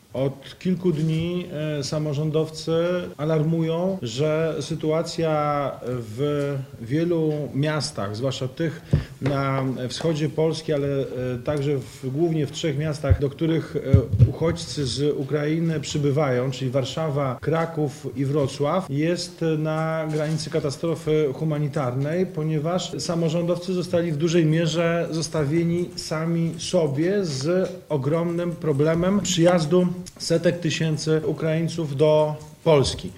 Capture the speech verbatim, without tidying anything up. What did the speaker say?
Od kilku dni samorządowcy alarmują, że sytuacja w wielu miastach, zwłaszcza tych na wschodzie Polski, ale także w, głównie w trzech miastach, do których uchodźcy z Ukrainy przybywają, czyli Warszawa, Kraków i Wrocław, jest na granicy katastrofy humanitarnej, ponieważ samorządowcy zostali w dużej mierze zostawieni sami sobie z ogromnym problemem przyjazdu setek tysięcy Ukraińców do Polski.